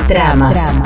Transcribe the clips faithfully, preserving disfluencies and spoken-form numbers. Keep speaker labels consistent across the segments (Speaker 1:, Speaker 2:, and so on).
Speaker 1: Tramas.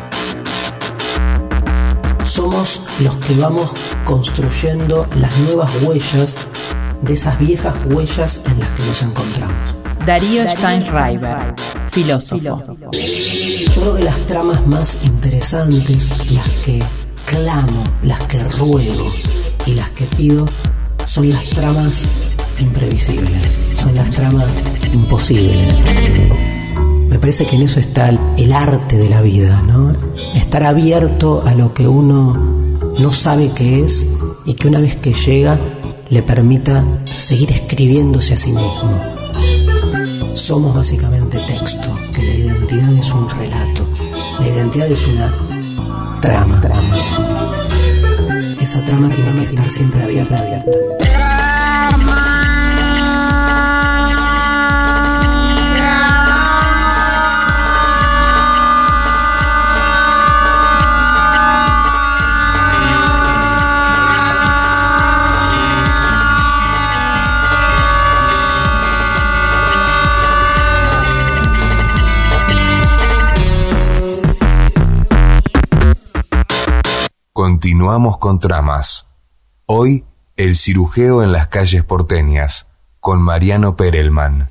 Speaker 2: Somos los que vamos construyendo las nuevas huellas de esas viejas huellas en las que nos encontramos.
Speaker 1: Darío Steinreiber, filósofo.
Speaker 2: Yo creo que las tramas más interesantes, las que clamo, las que ruego y las que pido, son las tramas imprevisibles, son las tramas imposibles. Me parece que en eso está el, el arte de la vida, ¿no? Estar abierto a lo que uno no sabe qué es y que una vez que llega le permita seguir escribiéndose a sí mismo. Somos básicamente texto, que la identidad es un relato, la identidad es una trama. Esa trama tiene que estar siempre abierta.
Speaker 3: Continuamos con Tramas. Hoy, el cirujeo en las calles porteñas, con Mariano Perelman.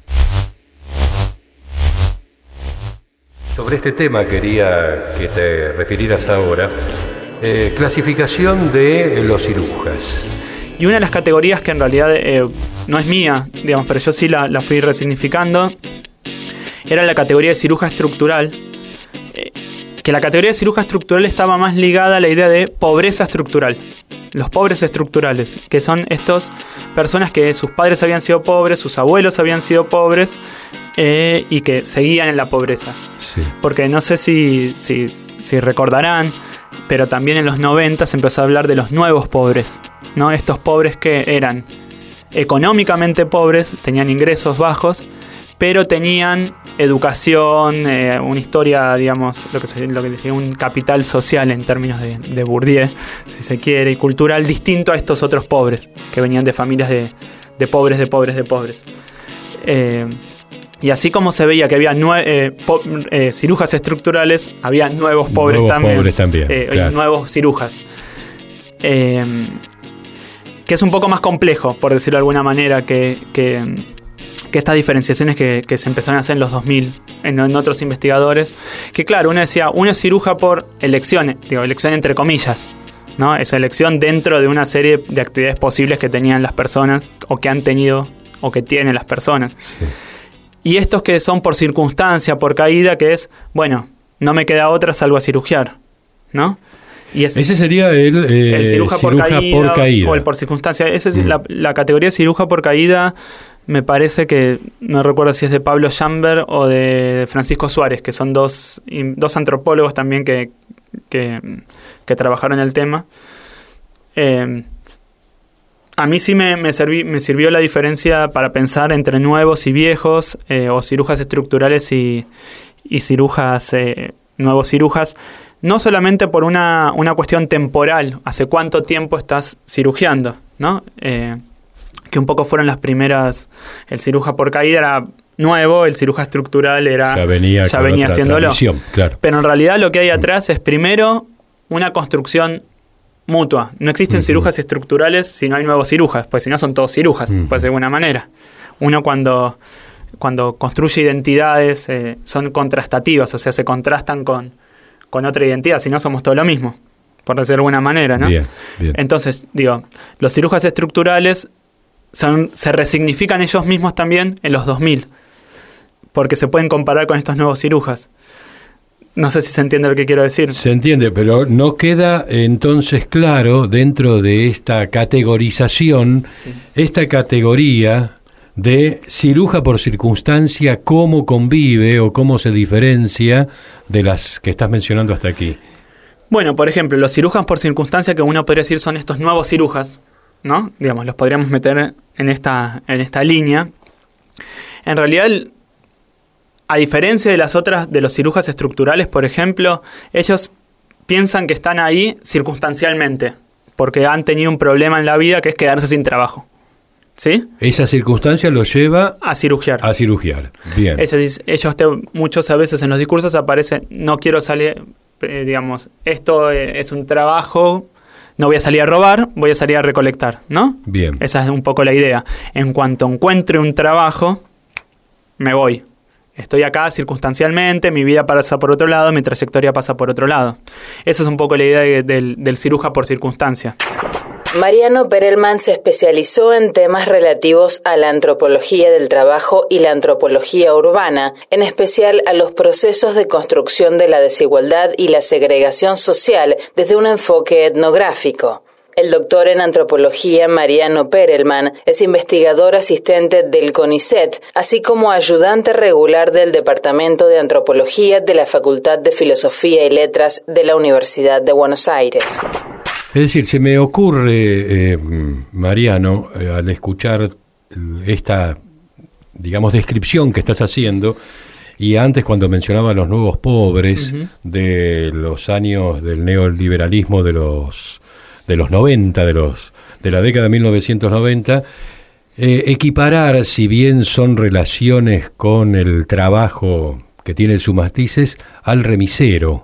Speaker 4: Sobre este tema quería que te refirieras ahora. Eh, clasificación de los cirujas.
Speaker 5: Y una de las categorías que en realidad eh, no es mía, digamos, pero yo sí la, la fui resignificando, era la categoría de ciruja estructural. Que la categoría de ciruja estructural estaba más ligada a la idea de pobreza estructural. Los pobres estructurales, que son estas personas que sus padres habían sido pobres, sus abuelos habían sido pobres eh, y que seguían en la pobreza. Sí. Porque no sé si, si, si recordarán, pero también en los noventa se empezó a hablar de los nuevos pobres, ¿no? Estos pobres que eran económicamente pobres, tenían ingresos bajos, pero tenían educación, eh, una historia, digamos, lo que se, lo que decía, un capital social en términos de, de Bourdieu, si se quiere, y cultural, distinto a estos otros pobres, que venían de familias de, de pobres, de pobres, de pobres. Eh, y así como se veía que había nue- eh, po- eh, cirujas estructurales, había nuevos pobres
Speaker 4: nuevos
Speaker 5: también.
Speaker 4: Pobres también
Speaker 5: eh,
Speaker 4: claro.
Speaker 5: Nuevos cirujas. Eh, que es un poco más complejo, por decirlo de alguna manera, que... que que estas diferenciaciones que, que se empezaron a hacer en los dos mil en, en otros investigadores, que claro, uno decía, uno es ciruja por elección, digo, elección entre comillas, ¿no? Esa elección dentro de una serie de actividades posibles que tenían las personas, o que han tenido, o que tienen las personas. Sí. Y estos que son por circunstancia, por caída, que es, bueno, no me queda otra salvo a cirugiar, ¿no? Y ese,
Speaker 4: ese sería el, eh,
Speaker 5: el ciruja, ciruja por, caída, por caída o el por circunstancia. Esa es mm. la, la categoría de ciruja por caída. Me parece que, no recuerdo si es de Pablo Jamber o de Francisco Suárez, que son dos, dos antropólogos también que, que, que trabajaron en el tema. Eh, a mí sí me, me, serví, me sirvió la diferencia para pensar entre nuevos y viejos, eh, o cirujas estructurales y, y cirujas, eh, nuevos cirujas, no solamente por una, una cuestión temporal, hace cuánto tiempo estás cirugiando, ¿no? Eh, que un poco fueron las primeras. El ciruja por caída era nuevo, el ciruja estructural era
Speaker 4: ya venía,
Speaker 5: ya venía haciéndolo.
Speaker 4: Claro.
Speaker 5: Pero en realidad lo que hay atrás es primero una construcción mutua. No existen uh-huh. cirujas estructurales si no hay nuevos cirujas, pues si no son todos cirujas, uh-huh. pues de alguna manera. Uno cuando, cuando construye identidades eh, son contrastativas, o sea, se contrastan con, con otra identidad, si no somos todo lo mismo, por decirlo de alguna manera, ¿no?
Speaker 4: Bien, bien.
Speaker 5: Entonces, digo, los cirujas estructurales Son, se resignifican ellos mismos también en los dos mil, porque se pueden comparar con estos nuevos cirujas. No sé si se entiende lo que quiero decir.
Speaker 4: Se entiende, pero no queda entonces claro dentro de esta categorización, sí. esta categoría de ciruja por circunstancia, cómo convive o cómo se diferencia de las que estás mencionando hasta aquí.
Speaker 5: Bueno, por ejemplo, los cirujas por circunstancia, que uno podría decir son estos nuevos cirujas, ¿no? Digamos, los podríamos meter en esta, en esta línea. En realidad, a diferencia de las otras, de los cirujas estructurales, por ejemplo, ellos piensan que están ahí circunstancialmente, porque han tenido un problema en la vida que es quedarse sin trabajo, ¿Sí?
Speaker 4: Esa circunstancia lo lleva
Speaker 5: a cirugiar.
Speaker 4: A cirugiar, bien.
Speaker 5: Ellos, ellos te, muchos a veces en los discursos aparecen, no quiero salir, eh, digamos, esto es un trabajo, no voy a salir a robar, voy a salir a recolectar, ¿no?
Speaker 4: Bien.
Speaker 5: Esa es un poco la idea. En cuanto encuentre un trabajo, me voy. Estoy acá circunstancialmente, mi vida pasa por otro lado, mi trayectoria pasa por otro lado. Esa es un poco la idea de, del, del ciruja por circunstancia.
Speaker 1: Mariano Perelman se especializó en temas relativos a la antropología del trabajo y la antropología urbana, en especial a los procesos de construcción de la desigualdad y la segregación social desde un enfoque etnográfico. El doctor en antropología Mariano Perelman es investigador asistente del CONICET, así como ayudante regular del Departamento de Antropología de la Facultad de Filosofía y Letras de la Universidad de Buenos Aires.
Speaker 4: Es decir, se me ocurre, eh, Mariano, eh, al escuchar esta, digamos, descripción que estás haciendo, y antes cuando mencionaba los nuevos pobres, uh-huh, de los años del neoliberalismo de los de los noventa, de los de la década de mil novecientos noventa, eh, equiparar, si bien son relaciones con el trabajo que tiene sus matices, al remisero,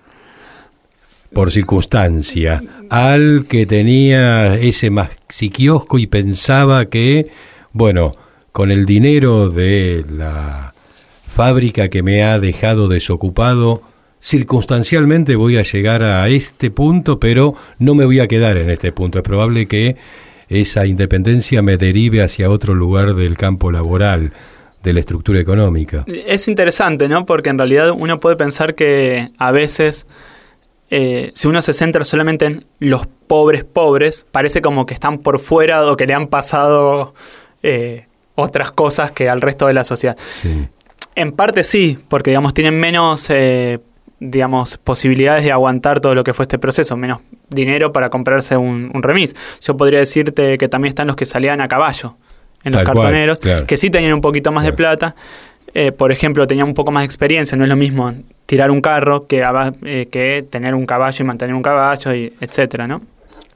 Speaker 4: por circunstancia, al que tenía ese maxiquiosco y pensaba que, bueno, con el dinero de la fábrica que me ha dejado desocupado, circunstancialmente voy a llegar a este punto, pero no me voy a quedar en este punto. Es probable que esa independencia me derive hacia otro lugar del campo laboral, de la estructura económica.
Speaker 5: Es interesante, ¿no? Porque en realidad uno puede pensar que a veces, eh, si uno se centra solamente en los pobres pobres, parece como que están por fuera o que le han pasado eh, otras cosas que al resto de la sociedad.
Speaker 4: Sí.
Speaker 5: En parte sí, porque digamos tienen menos eh, digamos posibilidades de aguantar todo lo que fue este proceso, menos dinero para comprarse un, un remis. Yo podría decirte que también están los que salían a caballo en los
Speaker 4: Tal
Speaker 5: cartoneros,
Speaker 4: cual, claro,
Speaker 5: que sí tenían un poquito más, claro, de plata. Eh, por ejemplo, tenían un poco más de experiencia. No es lo mismo tirar un carro que, eh, que tener un caballo y mantener un caballo, y etcétera, ¿no?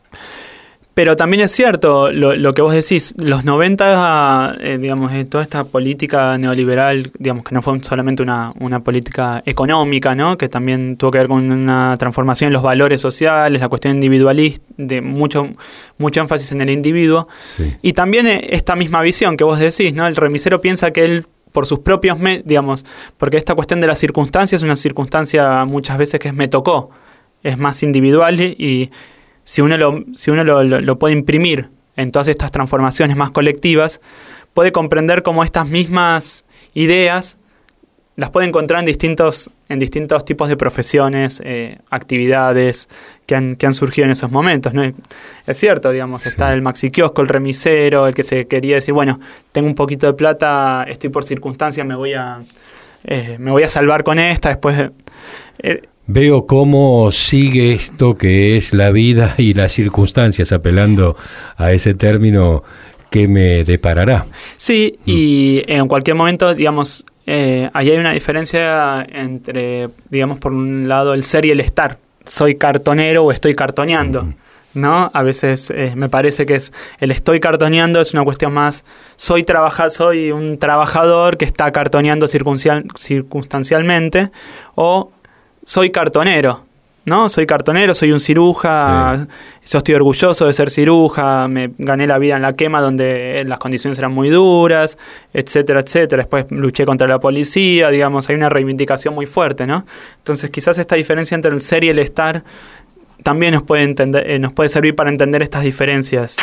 Speaker 5: Pero también es cierto lo, lo que vos decís, los noventa, eh, digamos, eh, toda esta política neoliberal, digamos, que no fue solamente una, una política económica, ¿no? Que también tuvo que ver con una transformación en los valores sociales, la cuestión individualista, de mucho, mucho énfasis en el individuo.
Speaker 4: Sí.
Speaker 5: Y también esta misma visión que vos decís, ¿no? El remisero piensa que él, por sus propios, me, digamos, porque esta cuestión de la circunstancia es una circunstancia muchas veces que es me tocó, es más individual y... Si uno, lo, si uno lo, lo, lo puede imprimir en todas estas transformaciones más colectivas, puede comprender cómo estas mismas ideas las puede encontrar en distintos, en distintos tipos de profesiones, eh, actividades que han, que han surgido en esos momentos, ¿no? Es cierto, digamos, sí, está el maxiquiosco, el remisero, el que se quería decir, bueno, tengo un poquito de plata, estoy por circunstancia, me voy a, eh, me voy a salvar con esta, después... Eh,
Speaker 4: Veo cómo sigue esto que es la vida y las circunstancias, apelando a ese término que me deparará.
Speaker 5: Sí, mm. y en cualquier momento, digamos, eh, ahí hay una diferencia entre, digamos, por un lado el ser y el estar. Soy cartonero o estoy cartoneando, mm. ¿no? A veces eh, me parece que es el estoy cartoneando es una cuestión más, soy, trabaja, soy un trabajador que está cartoneando circuncial, circunstancialmente, o... soy cartonero, ¿no? Soy cartonero, soy un ciruja, sí, yo estoy orgulloso de ser ciruja, me gané la vida en la quema donde las condiciones eran muy duras, etcétera, etcétera. Después luché contra la policía, digamos, hay una reivindicación muy fuerte, ¿no? Entonces quizás esta diferencia entre el ser y el estar también nos puede, entender, eh, nos puede servir para entender estas diferencias.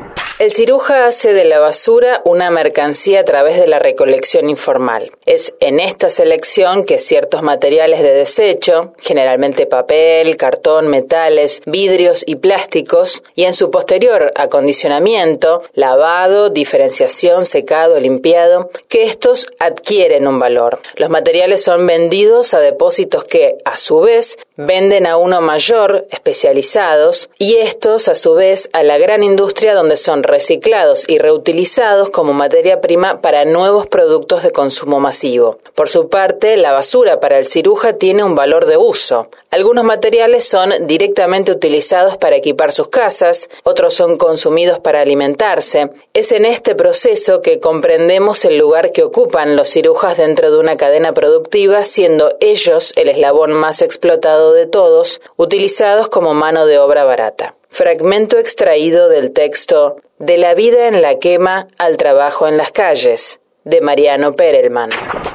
Speaker 1: El ciruja hace de la basura una mercancía a través de la recolección informal. Es en esta selección que ciertos materiales de desecho, generalmente papel, cartón, metales, vidrios y plásticos, y en su posterior acondicionamiento, lavado, diferenciación, secado, limpiado, que estos adquieren un valor. Los materiales son vendidos a depósitos que, a su vez, venden a uno mayor, especializados, y estos, a su vez, a la gran industria donde son reciclados y reutilizados como materia prima para nuevos productos de consumo masivo. Por su parte, la basura para el ciruja tiene un valor de uso. Algunos materiales son directamente utilizados para equipar sus casas, otros son consumidos para alimentarse. Es en este proceso que comprendemos el lugar que ocupan los cirujas dentro de una cadena productiva, siendo ellos el eslabón más explotado de todos, utilizados como mano de obra barata. Fragmento extraído del texto De la vida en la quema al trabajo en las calles, de Mariano Perelman.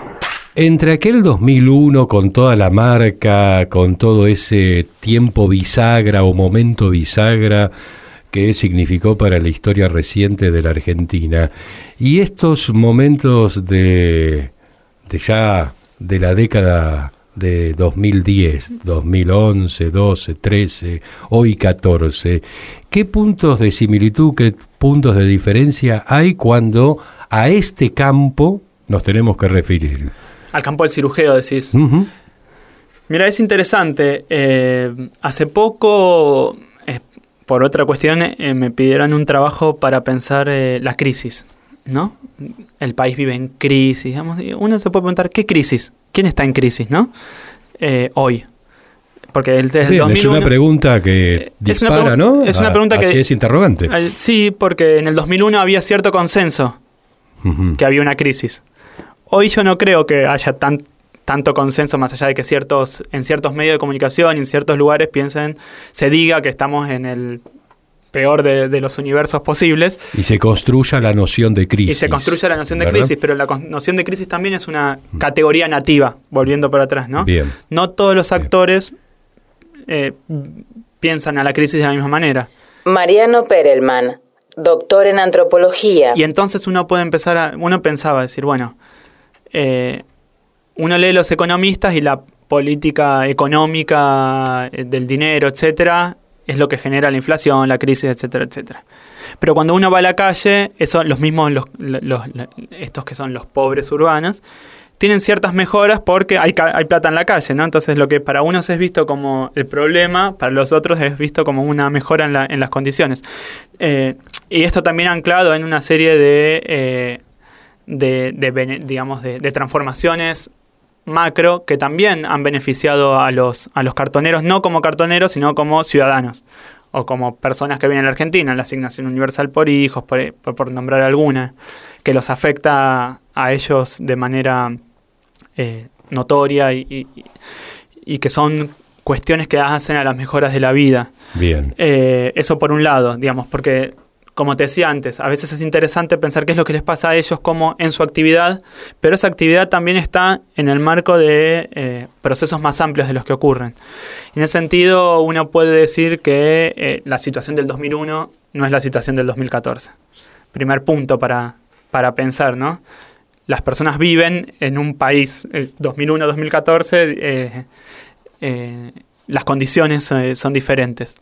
Speaker 4: Entre aquel dos mil uno, con toda la marca, con todo ese tiempo bisagra o momento bisagra que significó para la historia reciente de la Argentina, y estos momentos de, de ya de la década de dos mil diez, dos mil once, doce, trece, hoy catorce, ¿qué puntos de similitud, qué puntos de diferencia hay cuando a este campo nos tenemos que referir?
Speaker 5: Al campo del cirujeo, decís.
Speaker 4: Uh-huh.
Speaker 5: Mira, es interesante. Eh, hace poco, eh, por otra cuestión, eh, me pidieron un trabajo para pensar eh, la crisis, ¿no? El país vive en crisis, digamos. Uno se puede preguntar, ¿qué crisis? ¿Quién está en crisis, no? Eh, hoy. Porque desde el
Speaker 4: Bien,
Speaker 5: dos mil uno,
Speaker 4: es una pregunta que dispara,
Speaker 5: es una,
Speaker 4: ¿no?
Speaker 5: Es una pregunta
Speaker 4: a,
Speaker 5: que...
Speaker 4: Así es interrogante.
Speaker 5: Eh, sí, porque en el dos mil uno había cierto consenso uh-huh. que había una crisis. Hoy yo no creo que haya tan, tanto consenso, más allá de que ciertos en ciertos medios de comunicación y en ciertos lugares piensen, se diga que estamos en el peor de, de los universos posibles.
Speaker 4: Y se construya la noción de crisis.
Speaker 5: Y se construya la noción de
Speaker 4: ¿verdad?
Speaker 5: crisis, pero la con- noción de crisis también es una categoría nativa, volviendo para atrás, ¿no?
Speaker 4: Bien.
Speaker 5: No todos los actores eh, piensan a la crisis de la misma manera.
Speaker 1: Mariano Perelman, doctor en antropología.
Speaker 5: Y entonces uno puede empezar a... Uno pensaba decir, bueno... Eh, uno lee los economistas y la política económica eh, del dinero, etcétera, es lo que genera la inflación, la crisis, etcétera, etcétera. Pero cuando uno va a la calle, eso, los mismos, los, los, los, estos que son los pobres urbanos, tienen ciertas mejoras porque hay, hay plata en la calle, ¿no? Entonces lo que para unos es visto como el problema, para los otros es visto como una mejora en, la, en las condiciones. Eh, y esto también anclado en una serie de... Eh, De, de, digamos, de, de transformaciones macro que también han beneficiado a los, a los cartoneros, no como cartoneros, sino como ciudadanos o como personas que viven en la Argentina, la asignación universal por hijos, por, por, por nombrar alguna, que los afecta a ellos de manera eh, notoria y, y, y que son cuestiones que hacen a las mejoras de la vida.
Speaker 4: Bien.
Speaker 5: Eh, eso por un lado, digamos, porque... Como te decía antes, a veces es interesante pensar qué es lo que les pasa a ellos como en su actividad, pero esa actividad también está en el marco de eh, procesos más amplios de los que ocurren. En ese sentido, uno puede decir que eh, la situación del dos mil uno no es la situación del dos mil catorce. Primer punto para, para pensar, ¿no? Las personas viven en un país, el dos mil uno dos mil catorce, eh, eh, las condiciones eh, son diferentes.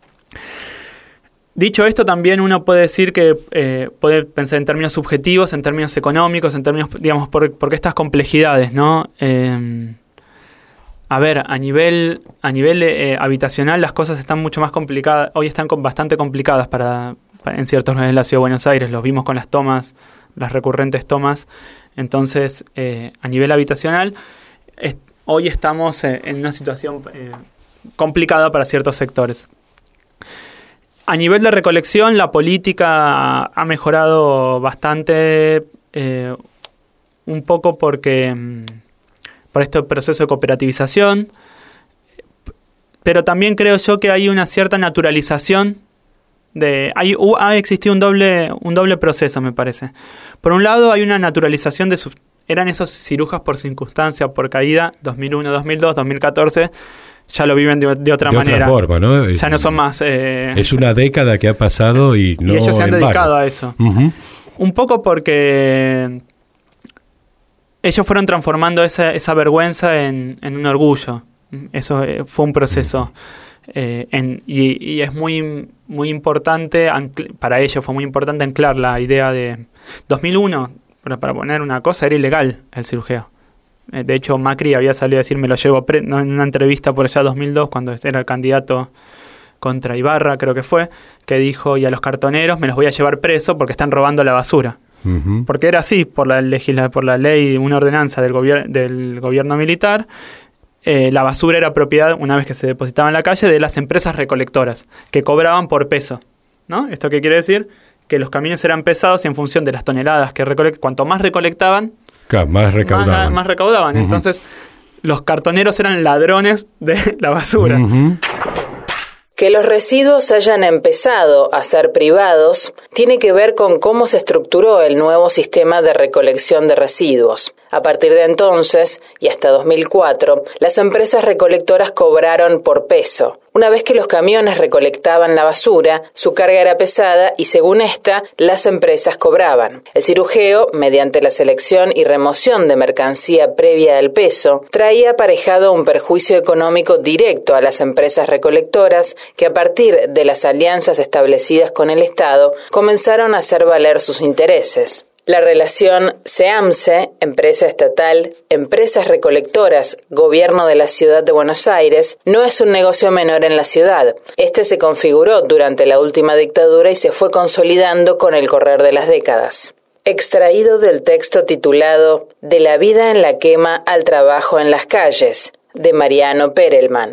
Speaker 5: Dicho esto, también uno puede decir que eh, puede pensar en términos subjetivos, en términos económicos, en términos, digamos, por, porque estas complejidades, ¿no? Eh, a ver, a nivel, a nivel eh, habitacional las cosas están mucho más complicadas, hoy están con, bastante complicadas para, para en ciertos lugares de la Ciudad de Buenos Aires, los vimos con las tomas, las recurrentes tomas. Entonces, eh, a nivel habitacional, es, hoy estamos eh, en una situación eh, complicada para ciertos sectores. A nivel de recolección, la política ha mejorado bastante, eh, un poco porque por este proceso de cooperativización, pero también creo yo que hay una cierta naturalización de, hay, ha existido un doble, un doble proceso, me parece. Por un lado, hay una naturalización de sus, eran esos cirujas por circunstancia, por caída, dos mil uno, dos mil dos, dos mil catorce. Ya lo viven de, de otra
Speaker 4: de
Speaker 5: manera.
Speaker 4: Otra forma, ¿no?
Speaker 5: Ya no son más... Eh,
Speaker 4: es una década que ha pasado y no
Speaker 5: y ellos se han
Speaker 4: en
Speaker 5: dedicado
Speaker 4: vano.
Speaker 5: a eso.
Speaker 4: Uh-huh.
Speaker 5: Un poco porque ellos fueron transformando esa, esa vergüenza en, en un orgullo. Eso eh, fue un proceso. Eh, en, y, y es muy, muy importante, ancl- para ellos fue muy importante anclar la idea de... dos mil uno, para, para poner una cosa, era ilegal el cirujeo. De hecho, Macri había salido a decir me lo llevo pre- no, en una entrevista por allá dos mil dos, cuando era el candidato contra Ibarra, creo que fue, que dijo, y a los cartoneros me los voy a llevar preso porque están robando la basura. Uh-huh. Porque era así, por la, legisla- por la ley, una ordenanza del, gobier- del gobierno militar, eh, la basura era propiedad, una vez que se depositaba en la calle, de las empresas recolectoras, que cobraban por peso, ¿no? ¿Esto qué quiere decir? Que los camiones eran pesados y en función de las toneladas que recolectaban, cuanto más recolectaban,
Speaker 4: claro, más recaudaban.
Speaker 5: Más, más recaudaban. Uh-huh. Entonces, los cartoneros eran ladrones de la basura.
Speaker 4: Uh-huh.
Speaker 1: Que los residuos hayan empezado a ser privados tiene que ver con cómo se estructuró el nuevo sistema de recolección de residuos. A partir de entonces, y hasta dos mil cuatro, las empresas recolectoras cobraron por peso. Una vez que los camiones recolectaban la basura, su carga era pesada y, según esta, las empresas cobraban. El cirujeo, mediante la selección y remoción de mercancía previa al peso, traía aparejado un perjuicio económico directo a las empresas recolectoras que, a partir de las alianzas establecidas con el Estado, comenzaron a hacer valer sus intereses. La relación SEAMSE, empresa estatal, empresas recolectoras, gobierno de la ciudad de Buenos Aires, no es un negocio menor en la ciudad. Este se configuró durante la última dictadura y se fue consolidando con el correr de las décadas. Extraído del texto titulado De la vida en la quema al trabajo en las calles, de Mariano Perelman.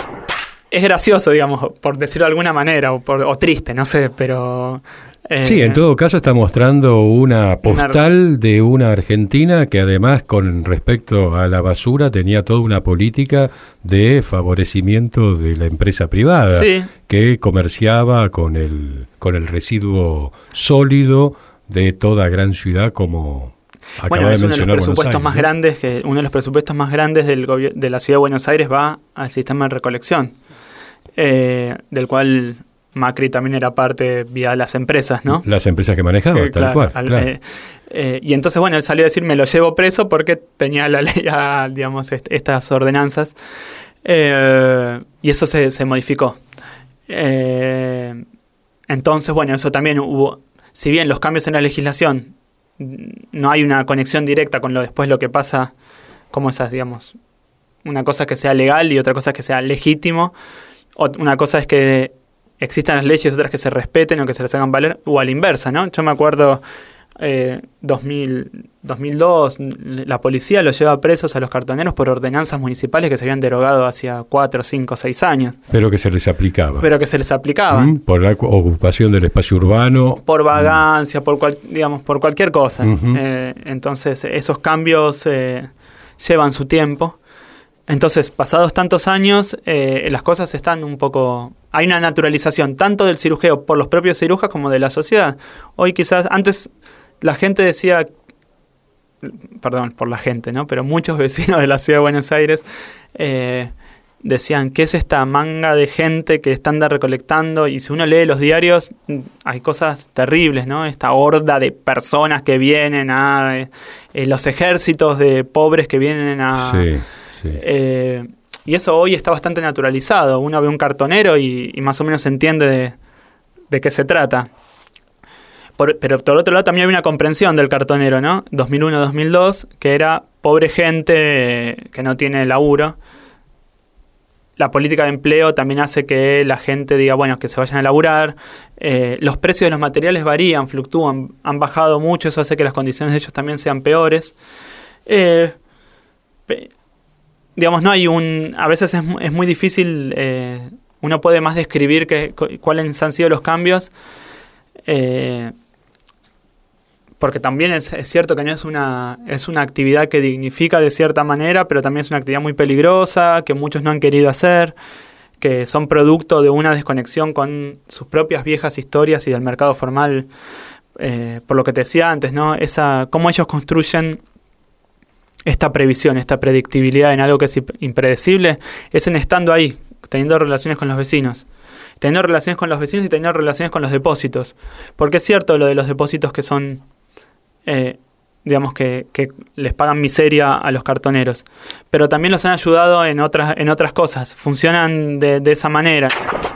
Speaker 5: Es gracioso, digamos, por decirlo de alguna manera, o, por, o triste, no sé, pero...
Speaker 4: Eh, sí, en todo caso está mostrando una postal una... de una Argentina que además con respecto a la basura tenía toda una política de favorecimiento de la empresa privada, sí, que comerciaba con el, con el residuo sólido de toda gran ciudad como...
Speaker 5: Bueno, es
Speaker 4: de
Speaker 5: uno de los presupuestos
Speaker 4: Aires,
Speaker 5: más
Speaker 4: ¿no?
Speaker 5: grandes, que uno de los presupuestos más grandes del gobi- de la ciudad de Buenos Aires va al sistema de recolección, eh, del cual Macri también era parte vía las empresas, ¿no?
Speaker 4: Las empresas que manejaba, eh, tal
Speaker 5: claro,
Speaker 4: cual.
Speaker 5: Al,
Speaker 4: claro.
Speaker 5: Eh, eh, y entonces, bueno, él salió a decir, me lo llevo preso porque tenía la ley, a, digamos, est- estas ordenanzas, eh, y eso se, se modificó. Eh, entonces, bueno, eso también hubo, si bien los cambios en la legislación no hay una conexión directa con lo después lo que pasa, como esas, digamos, una cosa es que sea legal y otra cosa es que sea legítimo, o una cosa es que existan las leyes, otras que se respeten o que se les hagan valer, o a la inversa, ¿no? Yo me acuerdo, eh, dos mil, dos mil dos, la policía los lleva presos a los cartoneros por ordenanzas municipales que se habían derogado hacía cuatro, cinco, seis años.
Speaker 4: Pero que se les aplicaba.
Speaker 5: Pero que se les aplicaba.
Speaker 4: ¿Mm? Por la ocupación del espacio urbano.
Speaker 5: Por vagancia, ¿Mm? por cual, digamos, por cualquier cosa.
Speaker 4: Uh-huh.
Speaker 5: Eh, entonces, esos cambios eh, llevan su tiempo. Entonces, pasados tantos años, eh, las cosas están un poco... Hay una naturalización tanto del cirujeo por los propios cirujas como de la sociedad. Hoy quizás, antes la gente decía, perdón por la gente, ¿no? Pero muchos vecinos de la ciudad de Buenos Aires eh, decían, ¿qué es esta manga de gente que está anda recolectando? Y si uno lee los diarios, hay cosas terribles, ¿no? Esta horda de personas que vienen a... Eh, los ejércitos de pobres que vienen a...
Speaker 4: Sí. Sí.
Speaker 5: Eh, y eso hoy está bastante naturalizado. Uno ve un cartonero y, y más o menos entiende de, de qué se trata. Por, pero por otro lado también hay una comprensión del cartonero, ¿no? dos mil uno dos mil dos, que era pobre gente eh, que no tiene laburo. La política de empleo también hace que la gente diga, bueno, que se vayan a laburar. Eh, los precios de los materiales varían, fluctúan, han bajado mucho, eso hace que las condiciones de ellos también sean peores. Eh, pe- Digamos, no hay un... A veces es, es muy difícil, eh, uno puede más describir que, cuáles han sido los cambios, eh, porque también es, es cierto que no es una, es una actividad que dignifica de cierta manera, pero también es una actividad muy peligrosa, que muchos no han querido hacer, que son producto de una desconexión con sus propias viejas historias y del mercado formal, eh, por lo que te decía antes, ¿no? Esa, cómo ellos construyen esta previsión, esta predictibilidad en algo que es impredecible, es en estando ahí, teniendo relaciones con los vecinos. Teniendo relaciones con los vecinos y teniendo relaciones con los depósitos. Porque es cierto lo de los depósitos que son, eh, digamos, que, que les pagan miseria a los cartoneros. Pero también los han ayudado en otras, en otras cosas. Funcionan de, de esa manera.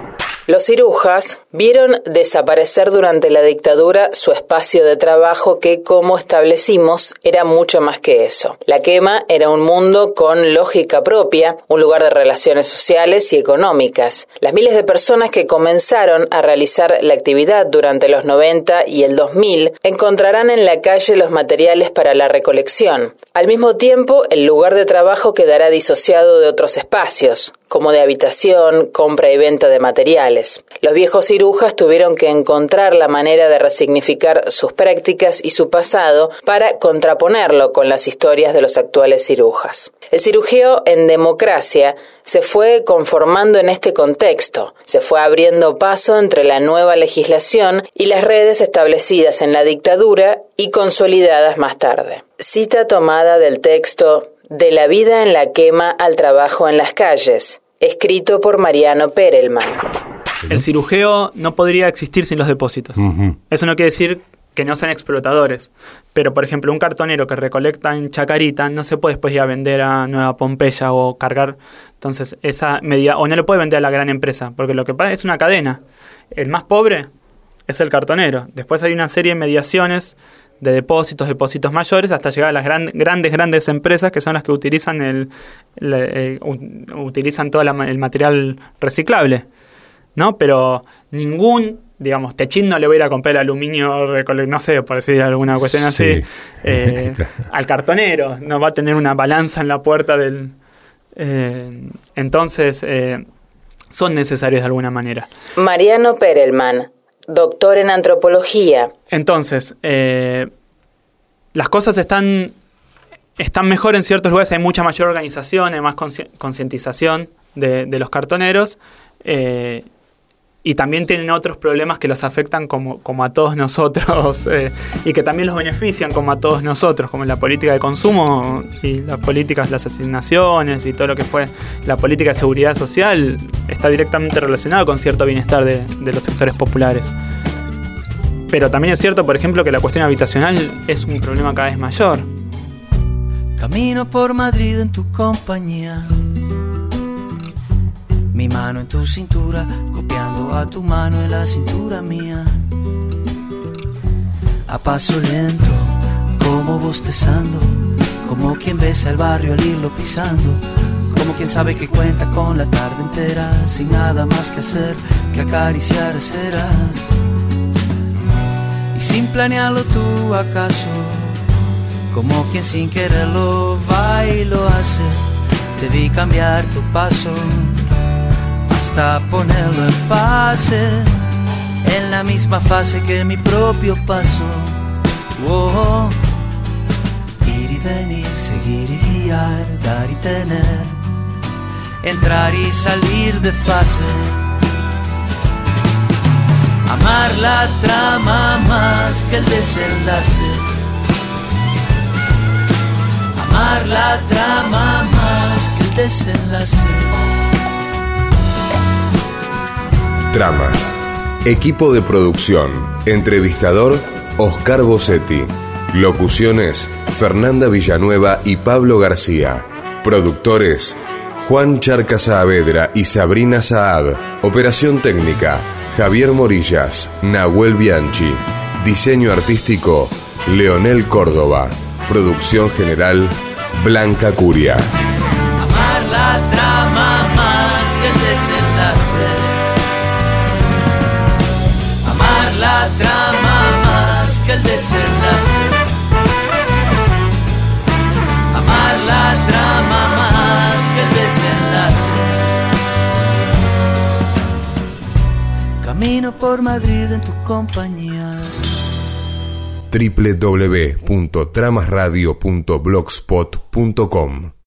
Speaker 1: Los cirujas vieron desaparecer durante la dictadura su espacio de trabajo que, como establecimos, era mucho más que eso. La quema era un mundo con lógica propia, un lugar de relaciones sociales y económicas. Las miles de personas que comenzaron a realizar la actividad durante los noventa y el dos mil encontrarán en la calle los materiales para la recolección. Al mismo tiempo, el lugar de trabajo quedará disociado de otros espacios, como de habitación, compra y venta de materiales. Los viejos cirujas tuvieron que encontrar la manera de resignificar sus prácticas y su pasado para contraponerlo con las historias de los actuales cirujas. El cirujeo en democracia se fue conformando en este contexto, se fue abriendo paso entre la nueva legislación y las redes establecidas en la dictadura y consolidadas más tarde. Cita tomada del texto De la vida en la quema al trabajo en las calles, escrito por Mariano Perelman.
Speaker 5: El cirujeo no podría existir sin los depósitos. Uh-huh. Eso no quiere decir que no sean explotadores, pero por ejemplo un cartonero que recolecta en Chacarita no se puede después ir a vender a Nueva Pompeya o cargar, entonces esa medida, o no le puede vender a la gran empresa, porque lo que pasa es una cadena. El más pobre es el cartonero. Después hay una serie de mediaciones de depósitos, depósitos mayores, hasta llegar a las gran, grandes, grandes empresas que son las que utilizan el, el, el utilizan todo la, el material reciclable, ¿no? Pero ningún, digamos, techín no le va a ir a comprar el aluminio, no sé, por decir alguna cuestión así, sí. eh, al cartonero, no va a tener una balanza en la puerta del... Eh, entonces, eh, son necesarios de alguna manera.
Speaker 1: Mariano Perelman, doctor en antropología.
Speaker 5: Entonces, eh, las cosas están, están mejor en ciertos lugares, hay mucha mayor organización, hay más consci- concientización de, de los cartoneros, eh, y también tienen otros problemas que los afectan como, como a todos nosotros, eh, y que también los benefician como a todos nosotros, como la política de consumo y las políticas, las asignaciones y todo lo que fue la política de seguridad social está directamente relacionado con cierto bienestar de, de los sectores populares. Pero también es cierto, por ejemplo, que la cuestión habitacional es un problema cada vez mayor.
Speaker 6: Camino por Madrid en tu compañía, mi mano en tu cintura, copiando a tu mano en la cintura mía. A paso lento, como bostezando, como quien besa el barrio al irlo pisando, como quien sabe que cuenta con la tarde entera, sin nada más que hacer que acariciar aceras. Y sin planearlo tú acaso, como quien sin quererlo va y lo hace, te vi cambiar tu paso hasta ponerlo en fase, en la misma fase que mi propio paso. Oh, ir y venir, seguir y guiar, dar y tener, entrar y salir de fase. Amar la trama más que el desenlace. Amar la trama más que el desenlace.
Speaker 3: Tramas. Equipo de producción. Entrevistador, Oscar Bossetti. Locuciones, Fernanda Villanueva y Pablo García. Productores, Juan Charca Saavedra y Sabrina Saad. Operación técnica, Javier Morillas, Nahuel Bianchi. Diseño artístico, Leonel Córdoba. Producción general, Blanca Curia.
Speaker 6: Amar la trama más que el desenlace. Amar la trama más que el desenlace. Amar la trama más que el desenlace. Camino por Madrid en tu compañía.
Speaker 3: doble u doble u doble u punto tramas radio punto blogspot punto com